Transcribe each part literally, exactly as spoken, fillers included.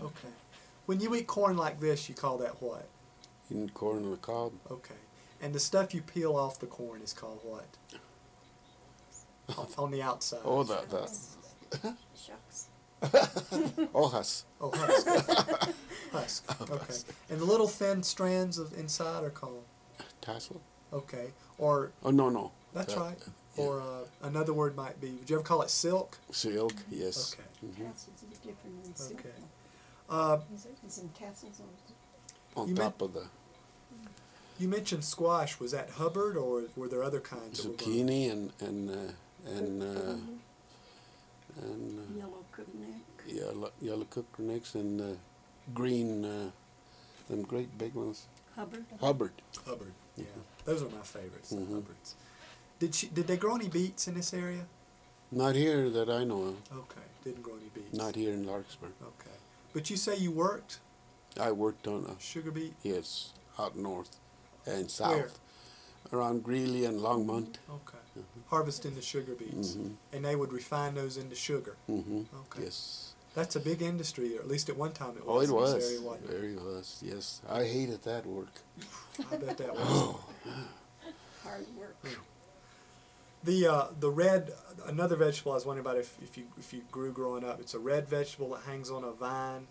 Okay. When you eat corn like this, you call that what? In corn on the cob. Okay. And the stuff you peel off the corn is called what? on, on the outside. Oh, that, that. Shucks. Oh, husk. Oh, husk. Husk. Okay. And the little thin strands of inside are called? Tassel. Okay. Or. Oh, no, no. That's that, right. Yeah. Or uh, another word might be, would you ever call it silk? Silk, yes. Okay. Mm-hmm. Tassels is different than silk. Okay. Uh, Is there some tassels on it? On You top of the you mentioned squash. Was that Hubbard, or were there other kinds? that were grown? zucchini and and uh, and uh, and uh, Yellow crookneck. yellow yellow cockernicks and uh, green, uh, them great big ones. Hubbard. Hubbard. Hubbard. Yeah, those are my favorites. The Mhm. Hubbards. Did she? Did they grow any beets in this area? Not here that I know of. Okay, didn't grow any beets. Not here in Larkspur. Okay, but you say you worked I worked on a sugar beet. yes out north and south, Where? around Greeley and Longmont. Okay, harvesting the sugar beets, Mhm. and they would refine those into sugar. Mm-hmm. Okay, Yes. that's a big industry, or at least at one time it Oh, was. it in this was. area, wasn't it? Very was. Yes, I hated that work. I bet that was. Hard work. The uh, the red, another vegetable I was wondering about if, if you if you grew growing up. It's a red vegetable that hangs on a vine.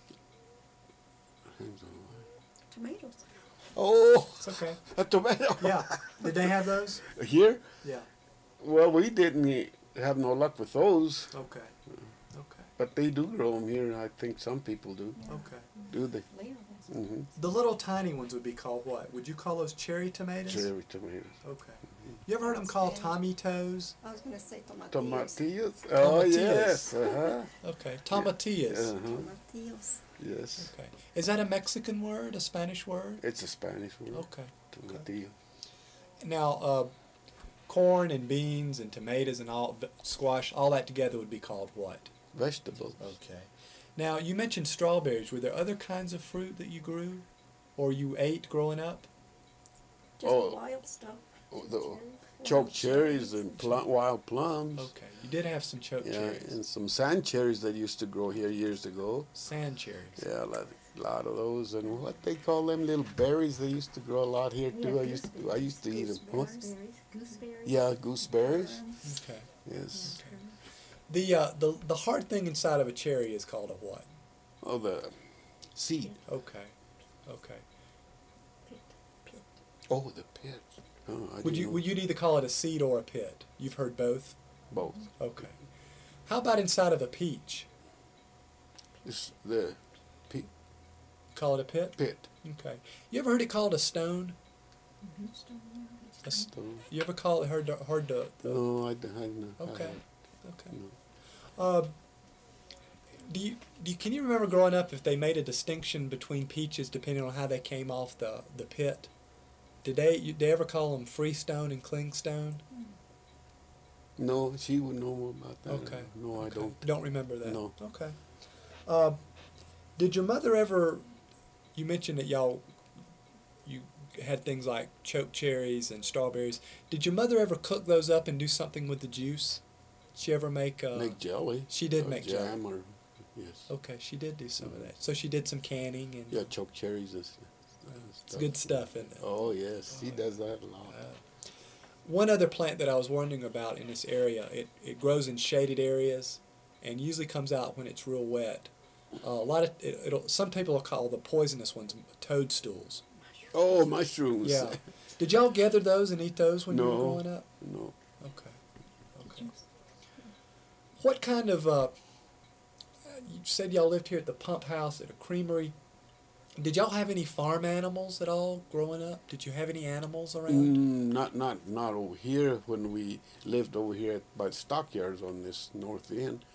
Tomatoes. Oh, It's okay. a tomato. Yeah. Did they have those? Here? Yeah. Well, we didn't e- have no luck with those, Okay. Okay. but they do grow them here. I think some people do. Okay. Do they? Leo has Mm-hmm. The little tiny ones would be called what? Would you call those cherry tomatoes? Cherry tomatoes. Okay. You ever heard them called Tommy toes? I was going to say tomatillos. Tomatillos. Oh, Tomatillos. yes. Uh-huh. Okay. Tomatillas. Uh-huh. Tomatillos. Yes. Okay. Is that a Mexican word? A Spanish word? It's a Spanish word. Okay. Tomatillo. Now, uh, corn and beans and tomatoes and all squash, all that together would be called what? Vegetables. Okay. Now, you mentioned strawberries. Were there other kinds of fruit that you grew or you ate growing up? Just Oh. the wild stuff. Oh, the Wild choke cherries and plum, wild plums. Okay. You did have some choke Yeah, cherries. and some sand cherries that used to grow here years ago. Sand cherries. Yeah, a lot, a lot of those, and what they call them little berries. They used to grow a lot here too. I used to, I used to eat them. What? Gooseberries. Gooseberries. Yeah, gooseberries. Worms. Okay. Yes. Okay. The uh, the the hard thing inside of a cherry is called a what? Oh, the seed. Okay. Okay. Pit. Pit. Oh, the pit. Oh, I Would didn't you know. would you either call it a seed or a pit? You've heard both. both? Okay. How about inside of a peach? It's the pe- Call it a pit. pit. Okay. You ever heard it called a stone? A s- So, you ever call it heard the, heard the, the no, I, d- I don't know. I Okay. haven't. Okay. No. Uh, do you, do you, can you remember growing up if they made a distinction between peaches depending on how they came off the, the pit? Did they you, they ever call them freestone and clingstone? No, she would know more about that. Okay. No, I Okay. don't. Don't remember that. No. Okay. Uh, did your mother ever? You mentioned that y'all you had things like choke cherries and strawberries. Did your mother ever cook those up and do something with the juice? Did she ever make? Uh, Make jelly. she did or make jam or yes. Okay, she did do some of that. So she did some canning and Yeah, choke cherries and uh, it's good stuff, isn't it? Oh yes, she does that a lot. Uh, one other plant that I was wondering about in this area, it, it grows in shaded areas and usually comes out when it's real wet. Uh, a lot of it, it'll some people will call the poisonous ones toadstools. Oh, mushrooms. Yeah. Did y'all gather those and eat those when you were No. growing up? No. Okay. Okay. What kind of uh, you said y'all lived here at the pump house at a creamery. Did y'all have any farm animals at all growing up? Did you have any animals around? Mm, not not not over here when we lived over here at, by the stockyards on this north end.